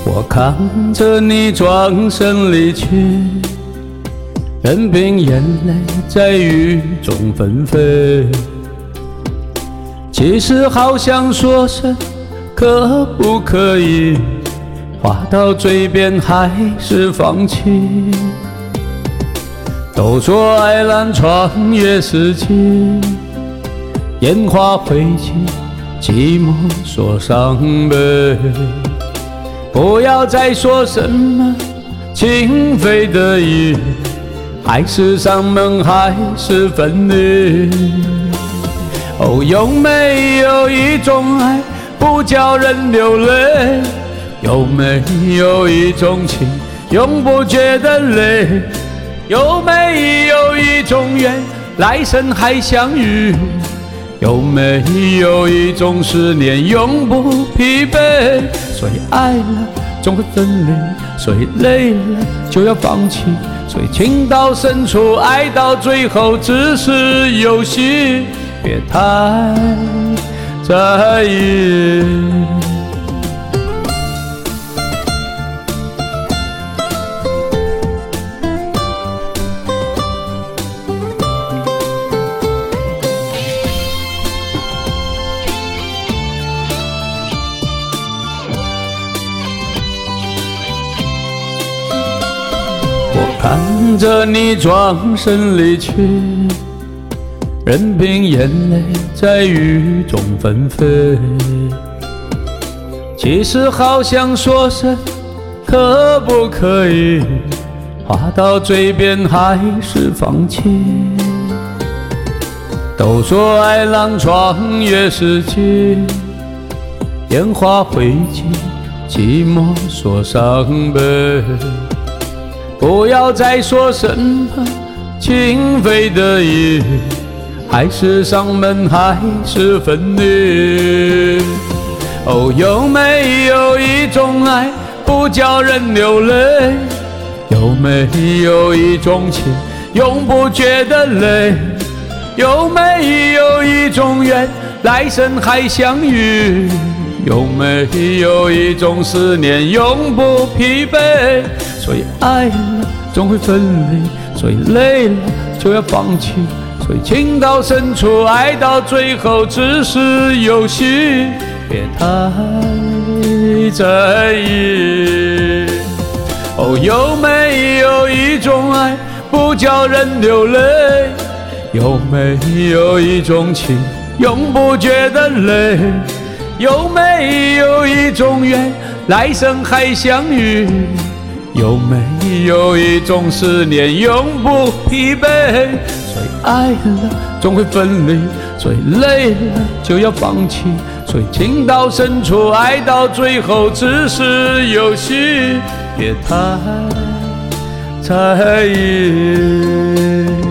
我看着你转身离去，任凭眼泪在雨中纷飞。其实好想说声可不可以，话到嘴边还是放弃。都说爱能穿越四季，烟花汇集，寂寞锁伤悲。不要再说什么情非得已，还是上门还是分离。哦，有没有一种爱不叫人流泪？有没有一种情永不觉得累？有没有一种缘来生还相遇？有没有一种思念永不疲惫？所以爱了总会分离，所以累了就要放弃，所以情到深处爱到最后只是游戏，别太在意。我看着你转身离去，任凭眼泪在雨中纷飞。其实好想说声可不可以，话到嘴边还是放弃。都说爱能穿越四季，烟花汇集，寂寞锁伤悲。不要再说什么情非得已，还是上门还是分离。哦，有没有一种爱不叫人流泪？有没有一种情永不觉得累？有没有一种缘来生还相遇？有没有一种思念永不疲惫？所以爱了总会分离，所以累了就要放弃，所以情到深处爱到最后只是游戏，别太在意。哦，有没有一种爱不叫人流泪？有没有一种情永不觉得累？有没有一种缘来生还相遇？有没有一种思念永不疲惫？所以爱了总会分离，所以累了就要放弃，所以情到深处爱到最后只是游戏，别太在意。